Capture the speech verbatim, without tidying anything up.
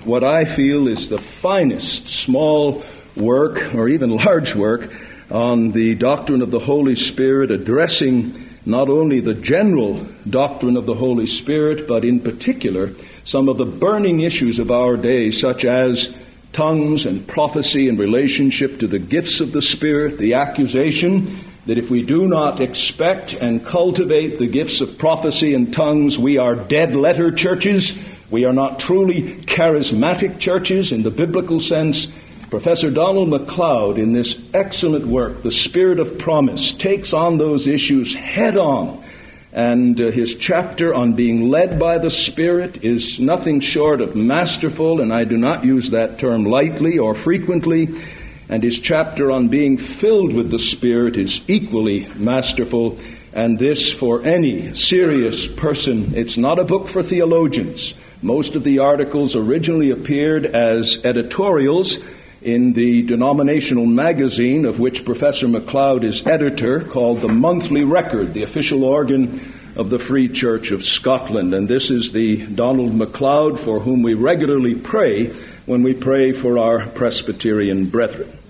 what I feel is the finest small work, or even large work, on the doctrine of the Holy Spirit, addressing not only the general doctrine of the Holy Spirit, but in particular some of the burning issues of our day, such as tongues and prophecy in relationship to the gifts of the Spirit, the accusation that if we do not expect and cultivate the gifts of prophecy and tongues, we are dead-letter churches. We are not truly charismatic churches in the biblical sense. Professor Donald MacLeod, in this excellent work, The Spirit of Promise, takes on those issues head-on. And uh, his chapter on being led by the Spirit is nothing short of masterful, and I do not use that term lightly or frequently. And his chapter on being filled with the Spirit is equally masterful. And this, for any serious person, it's not a book for theologians. Most of the articles originally appeared as editorials in the denominational magazine of which Professor MacLeod is editor, called The Monthly Record, the official organ of the Free Church of Scotland. And this is the Donald MacLeod for whom we regularly pray when we pray for our Presbyterian brethren.